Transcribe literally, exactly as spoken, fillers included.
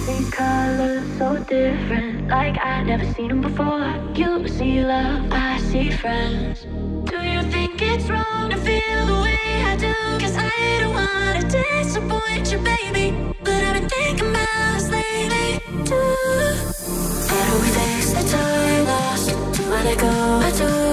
See colors so different, like I've never seen them before. You see love, I see friends. Do you think it's wrong to feel the way I do? Cause I don't wanna disappoint you, baby, but I've been thinking about us lately too. How do we fix the time lost? Do I let go? I do.